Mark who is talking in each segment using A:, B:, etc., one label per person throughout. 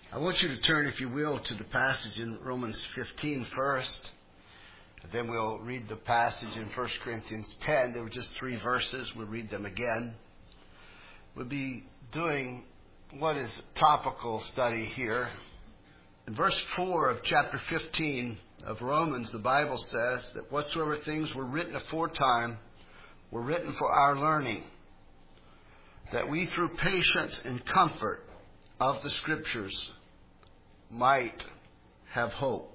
A: I want you to turn, if you will, to the passage in Romans 15 first. Then we'll read the passage in 1 Corinthians 10. There were just 3 verses. We'll read them again. We'll be doing what is topical study here. In verse 4 of chapter 15 of Romans, the Bible says that whatsoever things were written aforetime were written for our learning, that we through patience and comfort of the Scriptures might have hope.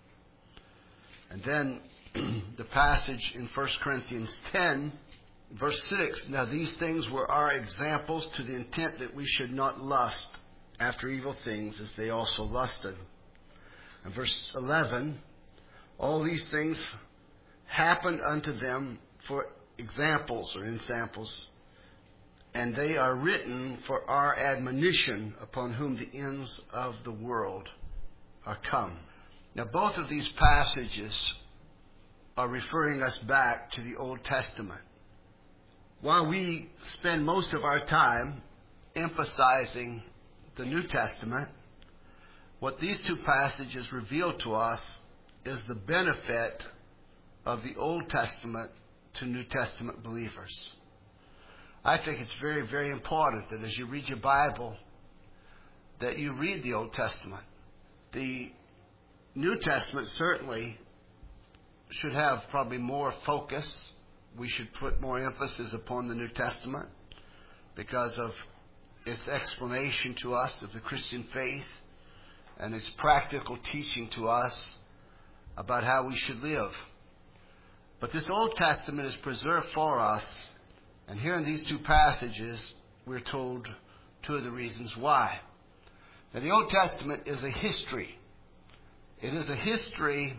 A: And then the passage in 1 Corinthians 10, verse 6, now these things were our examples to the intent that we should not lust after evil things as they also lusted. And verse 11, all these things happened unto them for examples or ensamples, and they are written for our admonition, upon whom the ends of the world are come. Now, both of these passages are referring us back to the Old Testament. While we spend most of our time emphasizing the New Testament, what these 2 passages reveal to us is the benefit of the Old Testament to New Testament believers. I think it's very, very important that as you read your Bible, that you read the Old Testament. The New Testament certainly should have probably more focus. We should put more emphasis upon the New Testament because of its explanation to us of the Christian faith and its practical teaching to us about how we should live. But this Old Testament is preserved for us. And here in these 2 passages, we're told 2 of the reasons why. Now, the Old Testament is a history. It is a history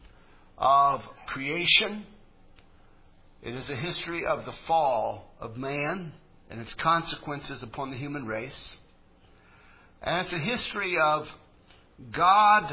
A: of creation. It is a history of the fall of man and its consequences upon the human race. And it's a history of God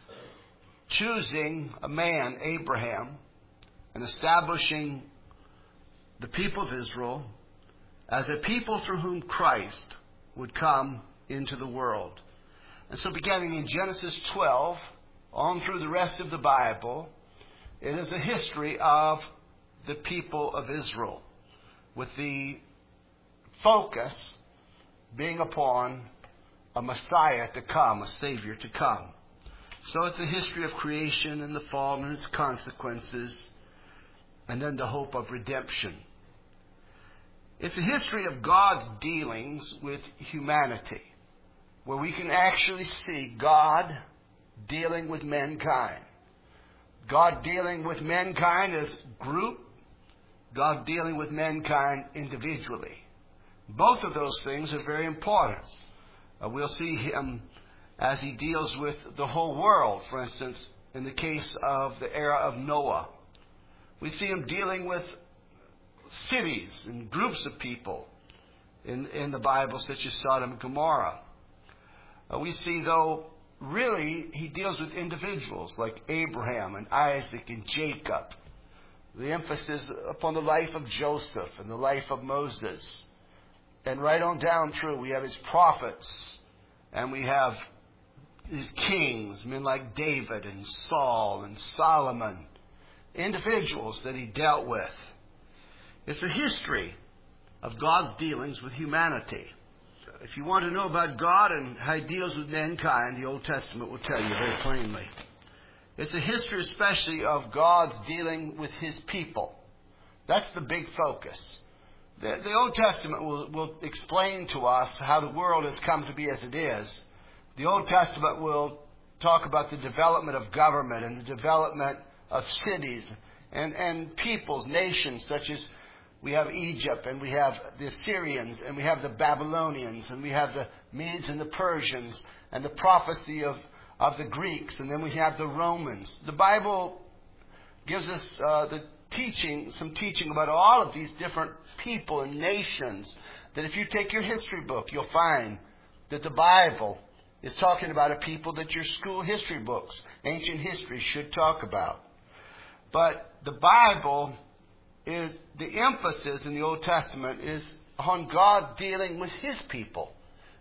A: choosing a man, Abraham, and establishing the people of Israel as a people through whom Christ would come into the world. And so beginning in Genesis 12, on through the rest of the Bible, it is a history of the people of Israel, with the focus being upon a Messiah to come, a Savior to come. So it's a history of creation and the fall and its consequences, and then the hope of redemption. It's a history of God's dealings with humanity, where we can actually see God dealing with mankind. God dealing with mankind as a group, God dealing with mankind individually. Both of those things are very important. We'll see Him as He deals with the whole world, for instance, in the case of the era of Noah. We see Him dealing with cities and groups of people in the Bible, such as Sodom and Gomorrah. We see, though, really, He deals with individuals like Abraham and Isaac and Jacob. The emphasis upon the life of Joseph and the life of Moses. And right on down through, we have His prophets, and we have His kings, men like David and Saul and Solomon, individuals that He dealt with. It's a history of God's dealings with humanity. If you want to know about God and how He deals with mankind, the Old Testament will tell you very plainly. It's a history especially of God's dealing with His people. That's the big focus. The Old Testament will explain to us how the world has come to be as it is. The Old Testament will talk about the development of government and the development of cities and peoples, nations, such as we have Egypt, and we have the Assyrians, and we have the Babylonians, and we have the Medes and the Persians, and the prophecy of the Greeks, and then we have the Romans. The Bible gives us some teaching about all of these different people and nations, that if you take your history book, you'll find that the Bible is talking about a people that your school history books, ancient history, should talk about. But the Bible is, the emphasis in the Old Testament is on God dealing with His people.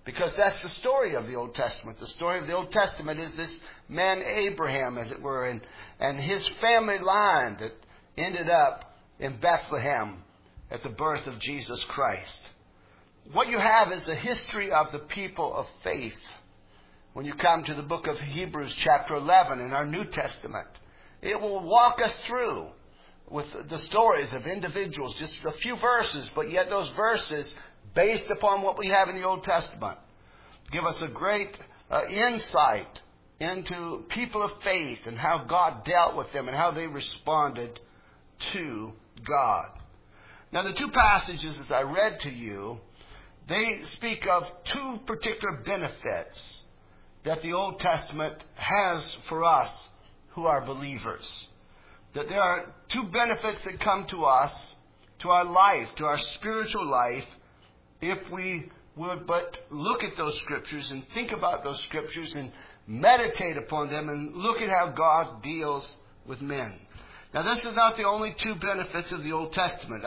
A: Because that's the story of the Old Testament. The story of the Old Testament is this man Abraham, as it were, and his family line that ended up in Bethlehem at the birth of Jesus Christ. What you have is a history of the people of faith. When you come to the book of Hebrews chapter 11 in our New Testament, it will walk us through with the stories of individuals, just a few verses, but yet those verses based upon what we have in the Old Testament give us a great insight into people of faith and how God dealt with them and how they responded to God. Now, the two passages as I read to you, they speak of two particular benefits that the Old Testament has for us who are believers. That there are two benefits that come to us, to our life, to our spiritual life, if we would but look at those Scriptures and think about those Scriptures and meditate upon them and look at how God deals with men. Now, this is not the only two benefits of the Old Testament.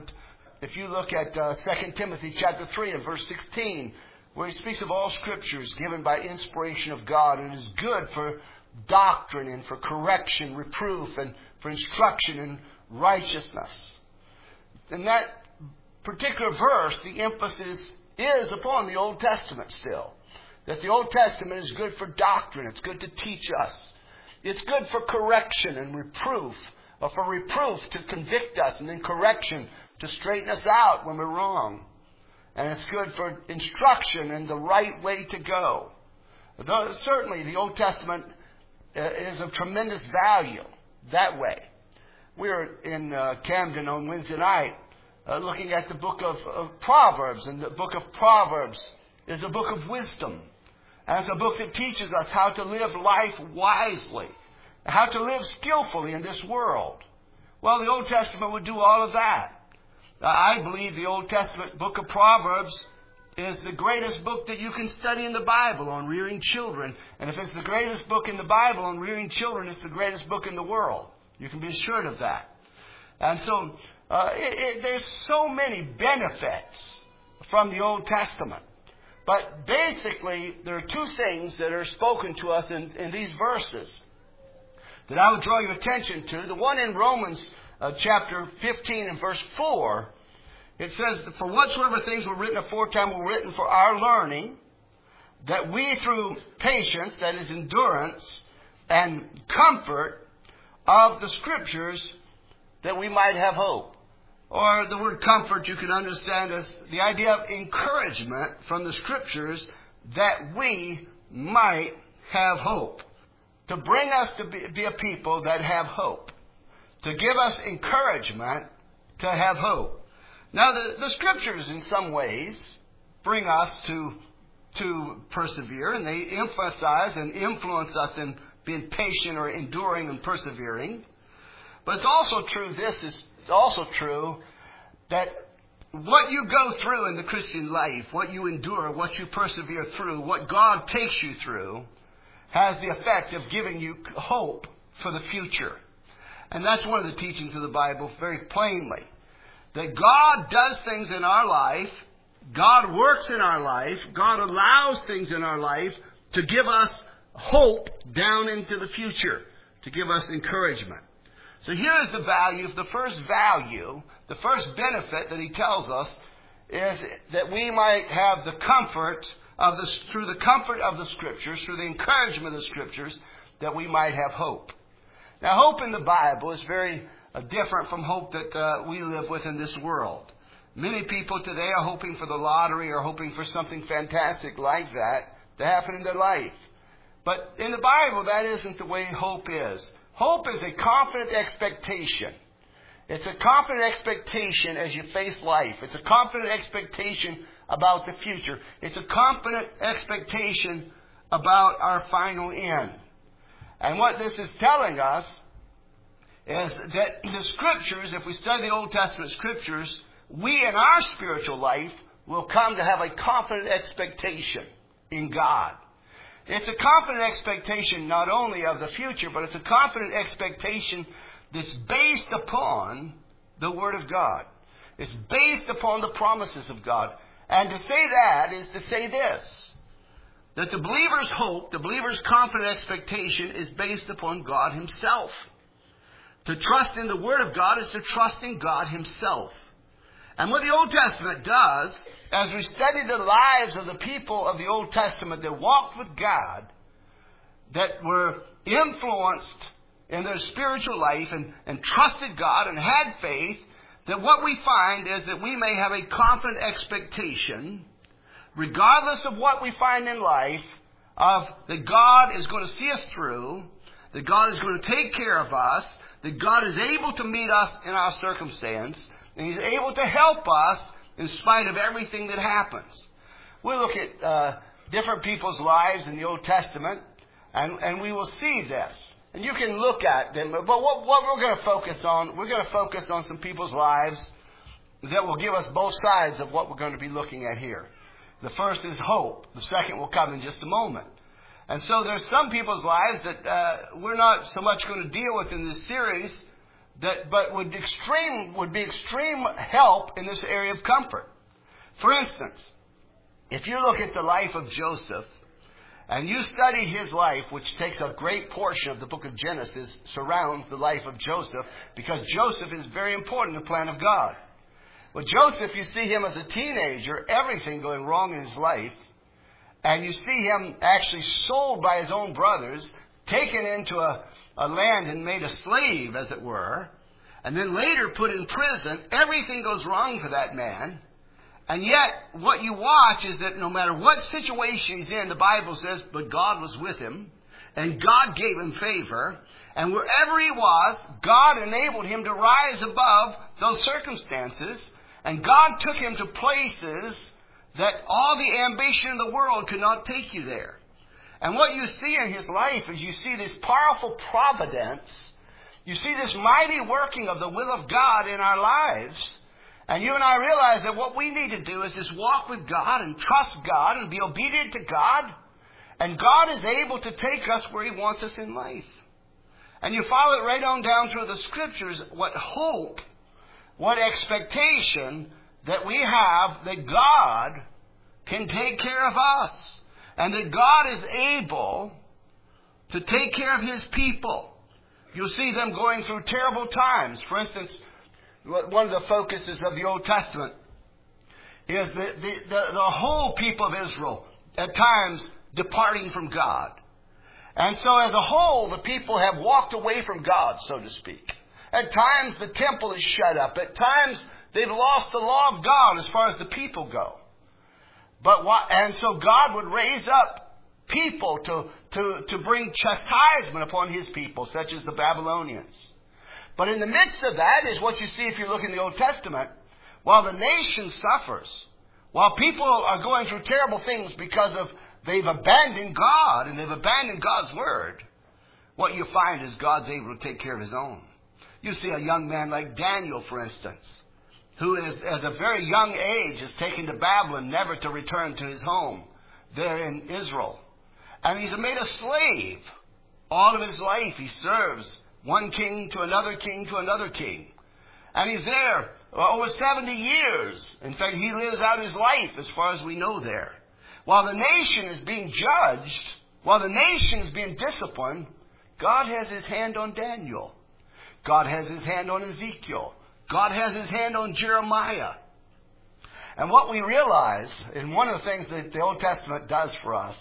A: If you look at 2 Timothy chapter 3 and verse 16, where he speaks of all Scriptures given by inspiration of God and is good for doctrine and for correction, reproof, and for instruction in righteousness. In that particular verse, the emphasis is upon the Old Testament still. That the Old Testament is good for doctrine. It's good to teach us. It's good for correction and reproof, or for reproof to convict us, and then correction to straighten us out when we're wrong. And it's good for instruction in the right way to go. Though certainly the Old Testament is of tremendous value that way. We were in Camden on Wednesday night looking at the book of Proverbs. And the book of Proverbs is a book of wisdom. And it's a book that teaches us how to live life wisely, how to live skillfully in this world. Well, the Old Testament would do all of that. I believe the Old Testament book of Proverbs is the greatest book that you can study in the Bible on rearing children. And if it's the greatest book in the Bible on rearing children, it's the greatest book in the world. You can be assured of that. And so there's so many benefits from the Old Testament. But basically, there are two things that are spoken to us in these verses that I would draw your attention to. The one in Romans chapter 15 and verse 4, it says, "For whatsoever things were written aforetime were written for our learning, that we through patience," that is endurance, "and comfort of the Scriptures, that we might have hope." Or the word comfort you can understand as the idea of encouragement from the Scriptures, that we might have hope. To bring us to be a people that have hope. To give us encouragement to have hope. Now, the Scriptures in some ways bring us to persevere, and they emphasize and influence us in being patient or enduring and persevering. But it's also true, this is also true, that what you go through in the Christian life, what you endure, what you persevere through, what God takes you through, has the effect of giving you hope for the future. And that's one of the teachings of the Bible very plainly. That God does things in our life, God works in our life, God allows things in our life to give us hope down into the future, to give us encouragement. So here is the value, the first benefit that he tells us is that we might have the comfort through the comfort of the Scriptures, through the encouragement of the Scriptures, that we might have hope. Now, hope in the Bible is very different from hope that we live with in this world. Many people today are hoping for the lottery or hoping for something fantastic like that to happen in their life. But in the Bible, that isn't the way hope is. Hope is a confident expectation. It's a confident expectation as you face life. It's a confident expectation about the future. It's a confident expectation about our final end. And what this is telling us is that the Scriptures, if we study the Old Testament Scriptures, we in our spiritual life will come to have a confident expectation in God. It's a confident expectation not only of the future, but it's a confident expectation that's based upon the Word of God. It's based upon the promises of God. And to say that is to say this, that the believer's hope, the believer's confident expectation is based upon God himself. To trust in the Word of God is to trust in God himself. And what the Old Testament does, as we study the lives of the people of the Old Testament that walked with God, that were influenced in their spiritual life and trusted God and had faith, that what we find is that we may have a confident expectation, regardless of what we find in life, of that God is going to see us through, that God is going to take care of us, that God is able to meet us in our circumstance, and He's able to help us in spite of everything that happens. We'll look at different people's lives in the Old Testament, and we will see this. And you can look at them, but what we're going to focus on, we're going to focus on some people's lives that will give us both sides of what we're going to be looking at here. The first is hope. The second will come in just a moment. And so there's some people's lives that we're not so much going to deal with in this series, but would be extreme help in this area of comfort. For instance, if you look at the life of Joseph, and you study his life, which takes a great portion of the book of Genesis, surrounds the life of Joseph, because Joseph is very important in the plan of God. Well, Joseph, you see him as a teenager, everything going wrong in his life, and you see him actually sold by his own brothers, taken into a land and made a slave, as it were, and then later put in prison. Everything goes wrong for that man. And yet, what you watch is that no matter what situation he's in, the Bible says, but God was with him, and God gave him favor, and wherever he was, God enabled him to rise above those circumstances, and God took him to places that all the ambition of the world could not take you there. And what you see in his life is you see this powerful providence, you see this mighty working of the will of God in our lives. And you and I realize that what we need to do is just walk with God and trust God and be obedient to God. And God is able to take us where He wants us in life. And you follow it right on down through the Scriptures, what hope, what expectation that we have that God can take care of us. And that God is able to take care of His people. You'll see them going through terrible times. For instance, one of the focuses of the Old Testament is the whole people of Israel at times departing from God. And so as a whole, the people have walked away from God, so to speak. At times the temple is shut up. At times they've lost the law of God as far as the people go. And so God would raise up people to bring chastisement upon His people, such as the Babylonians. But in the midst of that is what you see if you look in the Old Testament. While the nation suffers, while people are going through terrible things because they've abandoned God and they've abandoned God's Word, what you find is God's able to take care of His own. You see a young man like Daniel, for instance, who is, as a very young age, is taken to Babylon, never to return to his home there in Israel. And he's made a slave. All of his life he serves one king to another king to another king. And he's there over 70 years. In fact, he lives out his life as far as we know there. While the nation is being judged, while the nation is being disciplined, God has His hand on Daniel. God has His hand on Ezekiel. God has His hand on Jeremiah. And what we realize, and one of the things that the Old Testament does for us,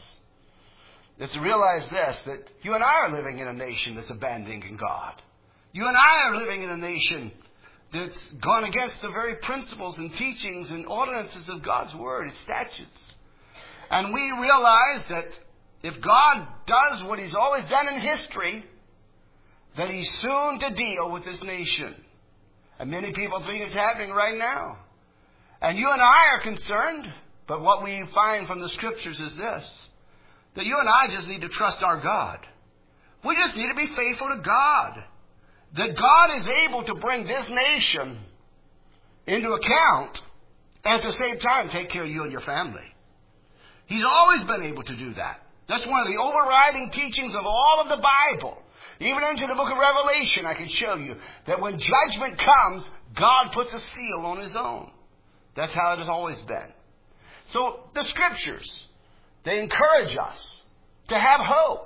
A: is to realize this, that you and I are living in a nation that's abandoning God. You and I are living in a nation that's gone against the very principles and teachings and ordinances of God's Word, its statutes. And we realize that if God does what He's always done in history, that He's soon to deal with this nation. And many people think it's happening right now. And you and I are concerned, but what we find from the Scriptures is this, that you and I just need to trust our God. We just need to be faithful to God. That God is able to bring this nation into account and at the same time take care of you and your family. He's always been able to do that. That's one of the overriding teachings of all of the Bible. Even into the book of Revelation, I can show you that when judgment comes, God puts a seal on His own. That's how it has always been. So the Scriptures, they encourage us to have hope.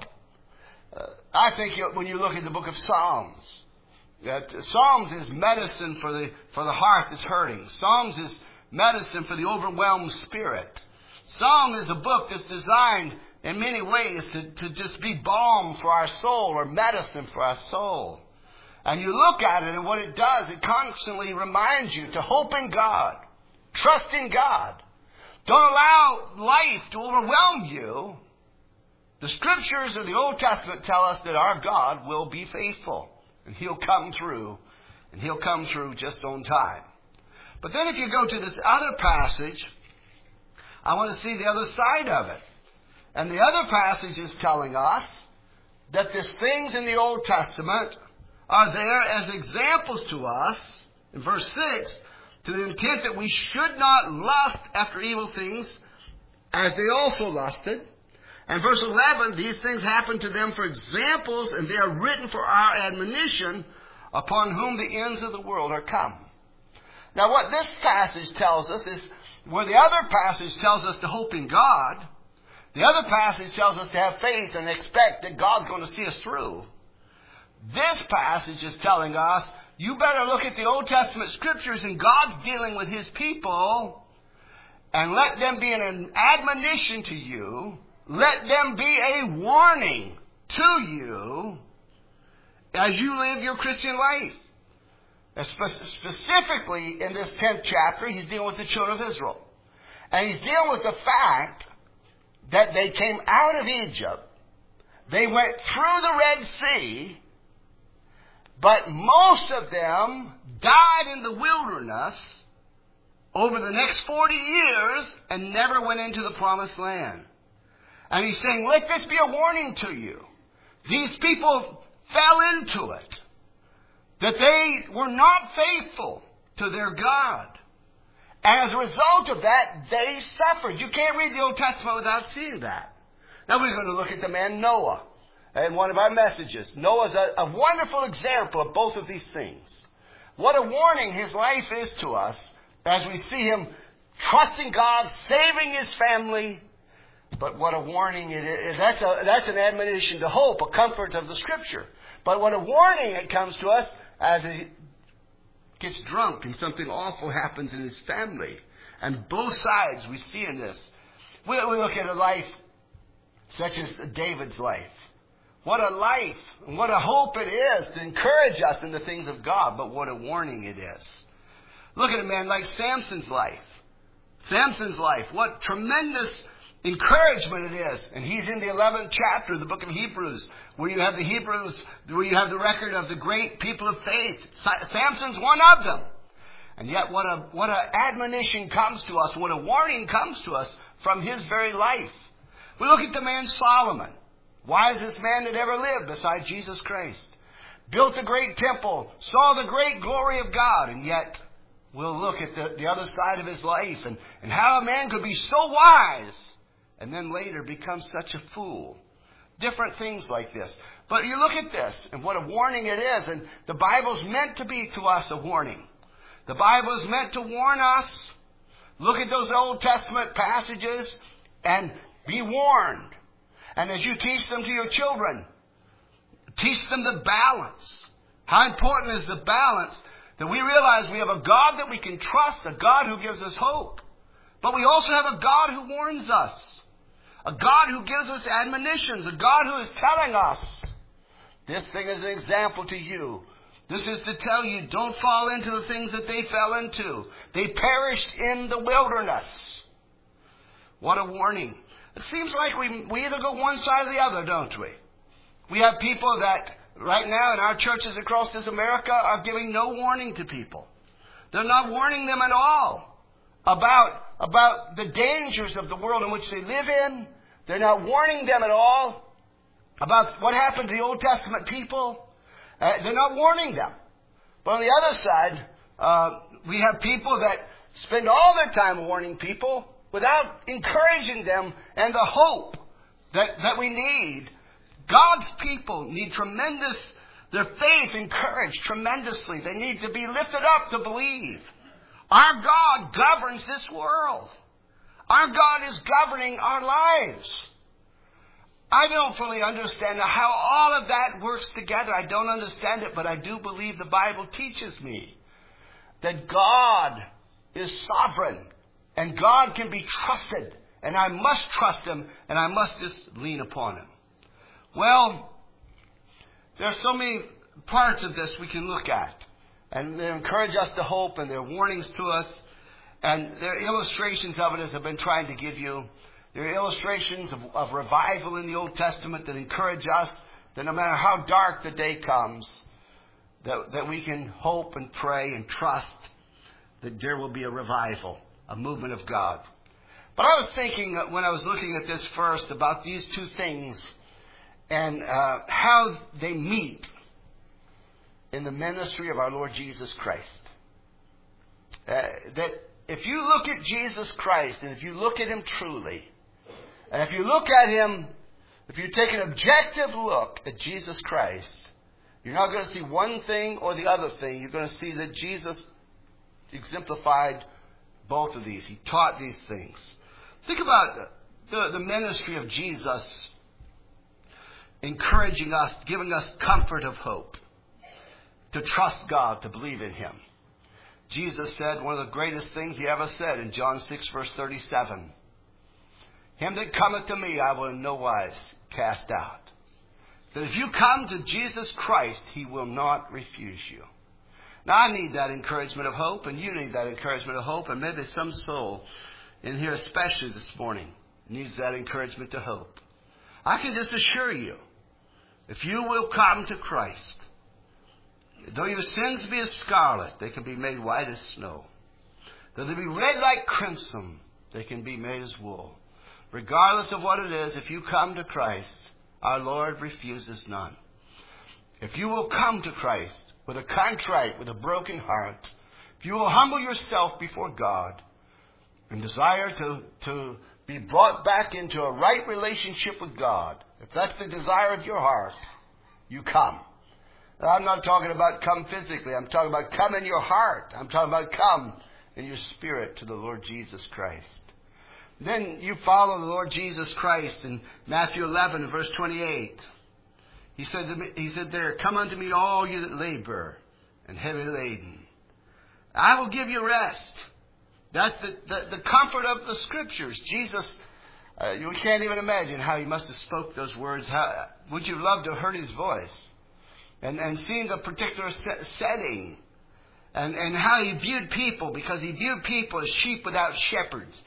A: I think when you look at the book of Psalms, that Psalms is medicine for the heart that's hurting. Psalms is medicine for the overwhelmed spirit. Psalm is a book that's designed in many ways to just be balm for our soul or medicine for our soul. And you look at it and what it does, it constantly reminds you to hope in God. Trust in God. Don't allow life to overwhelm you. The Scriptures of the Old Testament tell us that our God will be faithful. And He'll come through. And He'll come through just on time. But then if you go to this other passage, I want to see the other side of it. And the other passage is telling us that these things in the Old Testament are there as examples to us, in verse 6, to the intent that we should not lust after evil things as they also lusted. And verse 11, these things happen to them for examples, and they are written for our admonition, upon whom the ends of the world are come. Now what this passage tells us is, where the other passage tells us to hope in God, the other passage tells us to have faith and expect that God's going to see us through. This passage is telling us, you better look at the Old Testament Scriptures and God dealing with His people, and let them be an admonition to you. Let them be a warning to you as you live your Christian life. Specifically in this 10th chapter, he's dealing with the children of Israel. And he's dealing with the fact that they came out of Egypt. They went through the Red Sea, but most of them died in the wilderness over the next 40 years and never went into the promised land. And he's saying, let this be a warning to you. These people fell into it. That they were not faithful to their God. And as a result of that, they suffered. You can't read the Old Testament without seeing that. Now we're going to look at the man Noah in one of our messages. Noah's a wonderful example of both of these things. What a warning his life is to us as we see him trusting God, saving his family. But what a warning it is. That's an admonition to hope, a comfort of the Scripture. But what a warning it comes to us as he gets drunk and something awful happens in his family. And both sides we see in this. We look at a life such as David's life. What a life and what a hope it is to encourage us in the things of God. But what a warning it is. Look at a man like Samson's life. Samson's life. What tremendous encouragement it is. And he's in the 11th chapter of the book of Hebrews, where you have the record of the great people of faith. Samson's one of them. And yet what a admonition comes to us, what a warning comes to us from his very life. We look at the man Solomon, wisest man that ever lived beside Jesus Christ. Built a great temple, saw the great glory of God, and yet we'll look at the other side of his life and how a man could be so wise and then later become such a fool. Different things like this. But you look at this, and what a warning it is. And the Bible's meant to be to us a warning. The Bible is meant to warn us. Look at those Old Testament passages and be warned. And as you teach them to your children, teach them the balance. How important is the balance that we realize we have a God that we can trust, a God who gives us hope. But we also have a God who warns us. A God who gives us admonitions. A God who is telling us, this thing is an example to you. This is to tell you, don't fall into the things that they fell into. They perished in the wilderness. What a warning. It seems like we either go one side or the other, don't we? We have people that right now in our churches across this America are giving no warning to people. They're not warning them at all about the dangers of the world in which they live in. They're not warning them at all about what happened to the Old Testament people. They're not warning them. But on the other side, we have people that spend all their time warning people without encouraging them and the hope that we need. God's people need their faith encouraged tremendously. They need to be lifted up to believe. Our God governs this world. Our God is governing our lives. I don't fully understand how all of that works together. I don't understand it, but I do believe the Bible teaches me that God is sovereign and God can be trusted, and I must trust Him, and I must just lean upon Him. Well, there are so many parts of this we can look at, and they encourage us to hope, and they're warnings to us, and there are illustrations of it as I've been trying to give you. There are illustrations of revival in the Old Testament that encourage us that no matter how dark the day comes, that we can hope and pray and trust that there will be a revival, a movement of God. But I was thinking when I was looking at this first about these two things and how they meet in the ministry of our Lord Jesus Christ. That if you look at Jesus Christ and if you look at Him truly, and if you look at Him, if you take an objective look at Jesus Christ, you're not going to see one thing or the other thing. You're going to see that Jesus exemplified both of these. He taught these things. Think about the ministry of Jesus encouraging us, giving us comfort of hope, to trust God, to believe in Him. Jesus said one of the greatest things He ever said in John 6, verse 37. Him that cometh to me, I will in no wise cast out. That if you come to Jesus Christ, He will not refuse you. Now, I need that encouragement of hope, and you need that encouragement of hope, and maybe some soul in here, especially this morning, needs that encouragement to hope. I can just assure you, if you will come to Christ, though your sins be as scarlet, they can be made white as snow. Though they be red like crimson, they can be made as wool. Regardless of what it is, if you come to Christ, our Lord refuses none. If you will come to Christ with a contrite, with a broken heart, if you will humble yourself before God and desire to be brought back into a right relationship with God, if that's the desire of your heart, you come. Now, I'm not talking about come physically. I'm talking about come in your heart. I'm talking about come in your spirit to the Lord Jesus Christ. Then you follow the Lord Jesus Christ in Matthew 11, verse 28. He said there, come unto me all you that labor and heavy laden. I will give you rest. That's the comfort of the Scriptures. Jesus, you can't even imagine how He must have spoke those words. How would you love to have heard His voice? And seen the particular setting. And how He viewed people, because He viewed people as sheep without shepherds.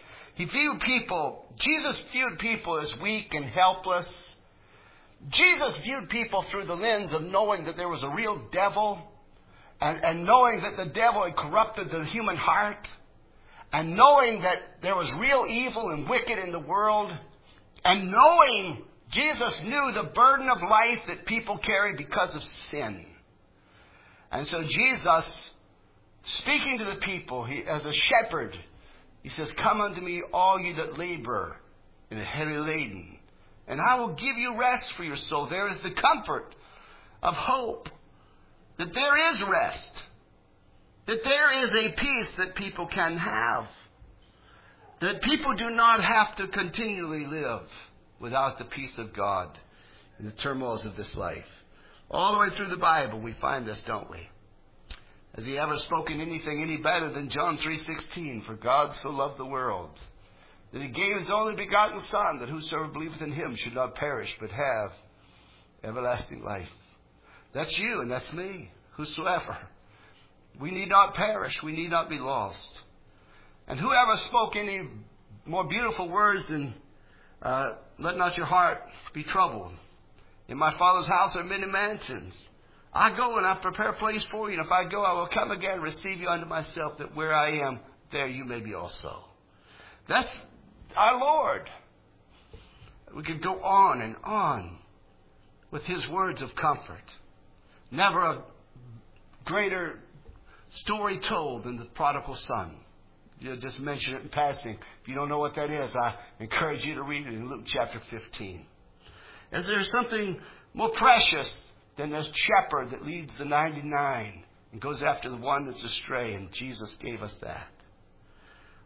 A: Jesus viewed people as weak and helpless. Jesus viewed people through the lens of knowing that there was a real devil, and knowing that the devil had corrupted the human heart, and knowing that there was real evil and wicked in the world, and knowing Jesus knew the burden of life that people carry because of sin. And so Jesus, speaking to the people, as a shepherd, He says, come unto me all you that labor and are heavy laden, and I will give you rest for your soul. There is the comfort of hope that there is rest, that there is a peace that people can have, that people do not have to continually live without the peace of God in the turmoils of this life. All the way through the Bible we find this, don't we? Has He ever spoken anything any better than John 3:16? For God so loved the world that He gave His only begotten Son, that whosoever believeth in Him should not perish, but have everlasting life. That's you and that's me, whosoever. We need not perish. We need not be lost. And whoever spoke any more beautiful words than let not your heart be troubled. In my Father's house are many mansions. I go and I prepare a place for you. And if I go, I will come again and receive you unto myself, that where I am, there you may be also. That's our Lord. We could go on and on with His words of comfort. Never a greater story told than the prodigal son. You just mention it in passing. If you don't know what that is, I encourage you to read it in Luke chapter 15. Is there something more precious than this shepherd that leads the 99 and goes after the one that's astray? And Jesus gave us that.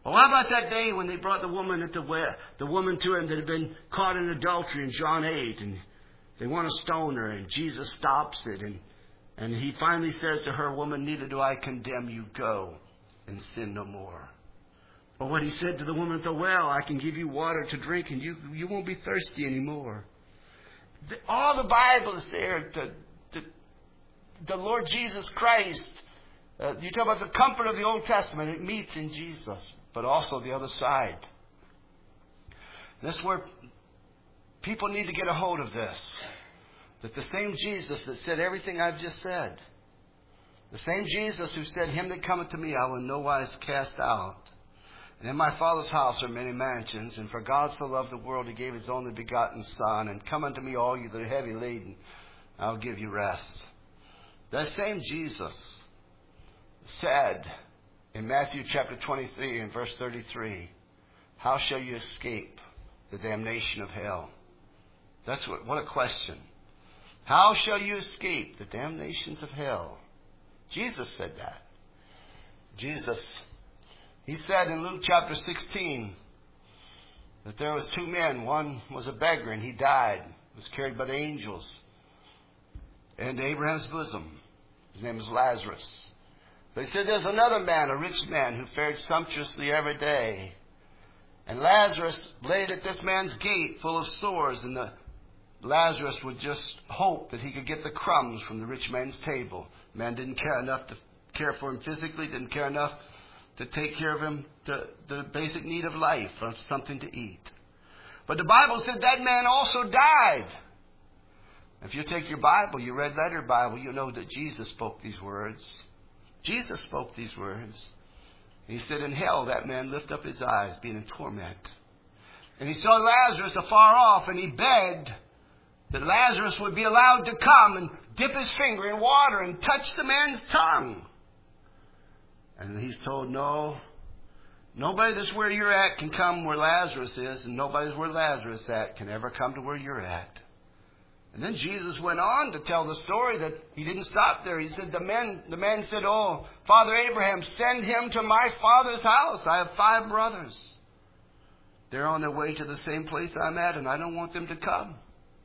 A: Well, how about that day when they brought the woman at the woman to him that had been caught in adultery in John 8, and they want to stone her, and Jesus stops it, and he finally says to her, "Woman, neither do I condemn you. Go and sin no more." Or what he said to the woman at the well, "I can give you water to drink, and you won't be thirsty anymore." All the Bible is there. The Lord Jesus Christ. You talk about the comfort of the Old Testament. It meets in Jesus, but also the other side. That's where people need to get a hold of this. That the same Jesus that said everything I've just said, the same Jesus who said, "Him that cometh to me I will in no wise cast out. And in my Father's house are many mansions, and for God so loved the world, He gave His only begotten Son, and come unto me all you that are heavy laden, I'll give you rest." That same Jesus said in Matthew chapter 23 and verse 33, "How shall you escape the damnation of hell?" That's what a question. How shall you escape the damnations of hell? Jesus said that. He said in Luke chapter 16 that there was two men. One was a beggar and he died. Was carried by the angels into Abraham's bosom. His name was Lazarus. But he said there's another man, a rich man, who fared sumptuously every day. And Lazarus laid at this man's gate full of sores, and Lazarus would just hope that he could get the crumbs from the rich man's table. The man didn't care enough to care for him physically, didn't care enough to take care of him, the basic need of life, of something to eat. But the Bible said that man also died. If you take your Bible, your red letter Bible, you know that Jesus spoke these words. Jesus spoke these words. He said, "In hell that man lift up his eyes, being in torment. And he saw Lazarus afar off, and he begged that Lazarus would be allowed to come and dip his finger in water and touch the man's tongue. And he's told, no, nobody that's where you're at can come where Lazarus is, and nobody's where Lazarus is at can ever come to where you're at." And then Jesus went on to tell the story that he didn't stop there. He said, the man said, "Oh, Father Abraham, send him to my father's house. I have 5 brothers. They're on their way to the same place I'm at, and I don't want them to come."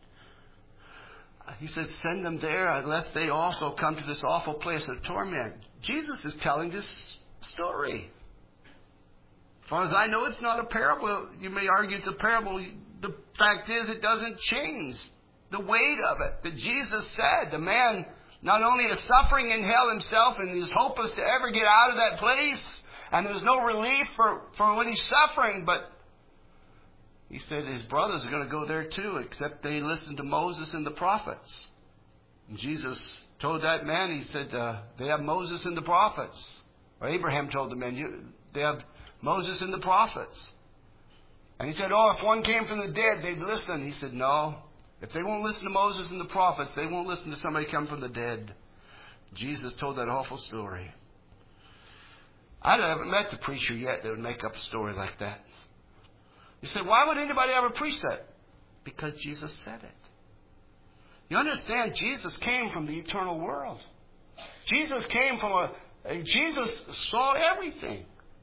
A: He said, "Send them there unless they also come to this awful place of torment." Jesus is telling this story. As far as I know, it's not a parable. You may argue it's a parable. The fact is, it doesn't change the weight of it. That Jesus said the man not only is suffering in hell himself and is hopeless to ever get out of that place, and there's no relief for when he's suffering, but he said his brothers are going to go there too, except they listen to Moses and the prophets. And Jesus told that man, he said, they have Moses and the prophets. Or Abraham told the men, they have Moses and the prophets. And he said, "Oh, if one came from the dead, they'd listen." He said, "No. If they won't listen to Moses and the prophets, they won't listen to somebody come from the dead." Jesus told that awful story. I haven't met the preacher yet that would make up a story like that. You say, why would anybody ever preach that? Because Jesus said it. You understand, Jesus came from the eternal world. Jesus came from Jesus saw everything.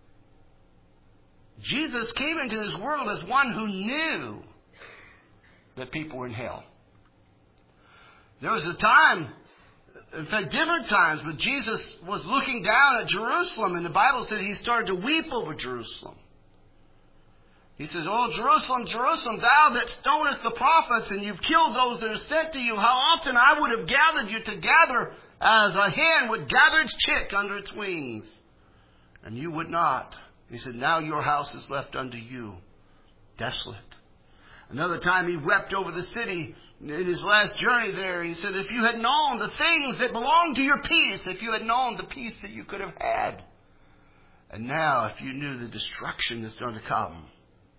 A: Jesus came into this world as one who knew that people were in hell. There was a time, in fact, different times, when Jesus was looking down at Jerusalem, and the Bible said he started to weep over Jerusalem. He says, "Oh, Jerusalem, Jerusalem, thou that stonest the prophets, and you've killed those that are sent to you, how often I would have gathered you together as a hen would gather its chick under its wings, and you would not." He said, "Now your house is left unto you desolate." Another time he wept over the city in his last journey there. He said, "If you had known the things that belong to your peace, if you had known the peace that you could have had. And now if you knew the destruction that's going to come."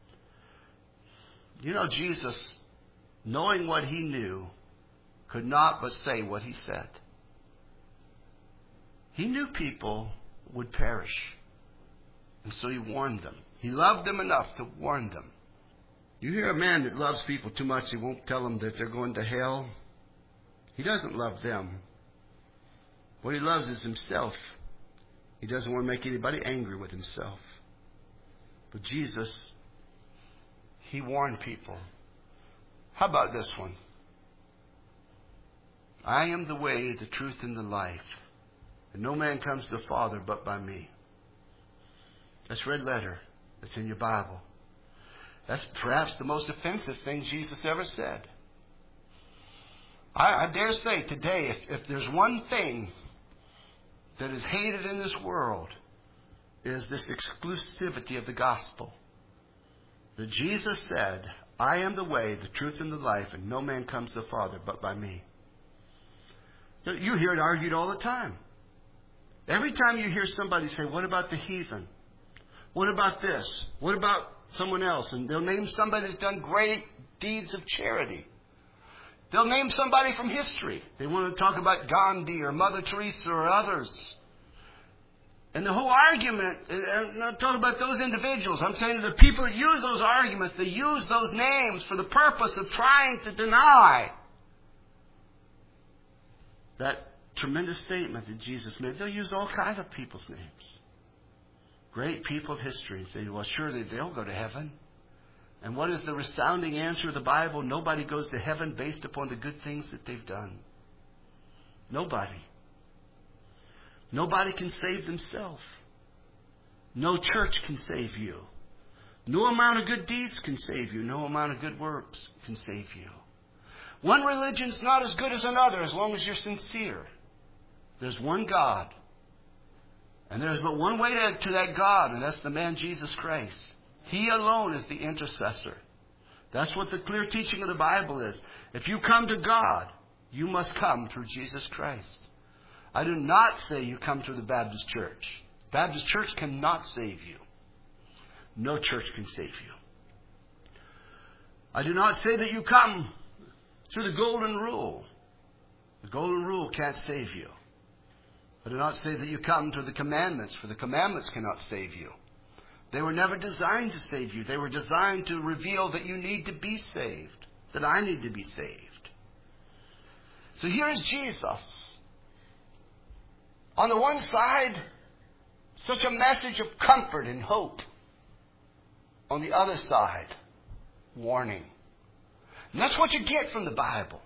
A: You know, Jesus, knowing what he knew, could not but say what he said. He knew people would perish. And so he warned them. He loved them enough to warn them. You hear a man that loves people too much, he won't tell them that they're going to hell. He doesn't love them. What he loves is himself. He doesn't want to make anybody angry with himself. But Jesus, He warned people. How about this one? I am the way, the truth, and the life. And no man comes to the Father but by me. That's red letter. That's in your Bible. That's perhaps the most offensive thing Jesus ever said. I dare say today, if there's one thing that is hated in this world, is this exclusivity of the gospel. That Jesus said, I am the way, the truth, and the life, and no man comes to the Father but by me. You hear it argued all the time. Every time you hear somebody say, what about the heathen? What about this? What about someone else? And they'll name somebody that's done great deeds of charity. They'll name somebody from history. They want to talk about Gandhi or Mother Teresa or others. And the whole argument, I'm not talking about those individuals. I'm saying to the people that use those arguments, they use those names for the purpose of trying to deny that tremendous statement that Jesus made. They'll use all kinds of people's names. Great people of history, and say, well, surely they'll go to heaven. And what is the resounding answer of the Bible? Nobody goes to heaven based upon the good things that they've done. Nobody. Nobody can save themselves. No church can save you. No amount of good deeds can save you. No amount of good works can save you. One religion's not as good as another as long as you're sincere. There's one God. And there's but one way to that God, and that's the man Jesus Christ. He alone is the intercessor. That's what the clear teaching of the Bible is. If you come to God, you must come through Jesus Christ. I do not say you come through the Baptist church. Baptist church cannot save you. No church can save you. I do not say that you come through the golden rule. The golden rule can't save you. I do not say that you come through the commandments, for the commandments cannot save you. They were never designed to save you. They were designed to reveal that you need to be saved, that I need to be saved. So here is Jesus. On the one side, such a message of comfort and hope. On the other side, warning. And that's what you get from the Bible.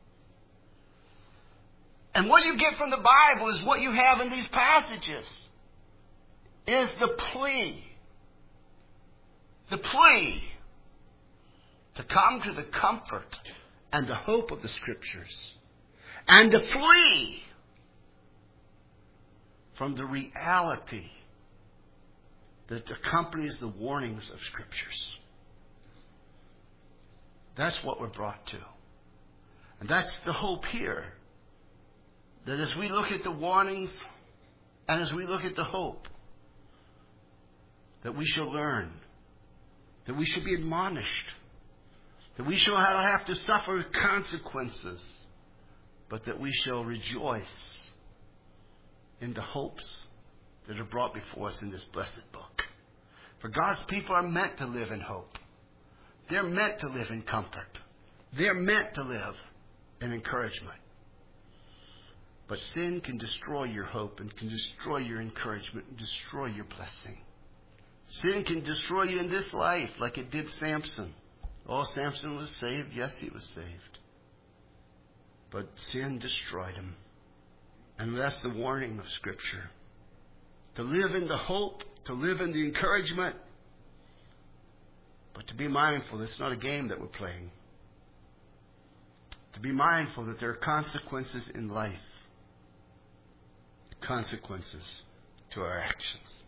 A: And what you get from the Bible is what you have in these passages. Is the plea. The plea to come to the comfort and the hope of the Scriptures. And to flee from the reality that accompanies the warnings of Scriptures. That's what we're brought to. And that's the hope here. That as we look at the warnings and as we look at the hope, that we shall learn, that we shall be admonished, that we shall have to suffer consequences, but that we shall rejoice in the hopes that are brought before us in this blessed book. For God's people are meant to live in hope. They're meant to live in comfort. They're meant to live in encouragement. But sin can destroy your hope and can destroy your encouragement and destroy your blessing. Sin can destroy you in this life like it did Samson. Oh, Samson was saved. Yes, he was saved. But sin destroyed him. And that's the warning of Scripture. To live in the hope, to live in the encouragement, but to be mindful it's not a game that we're playing. To be mindful that there are consequences in life. Consequences to our actions.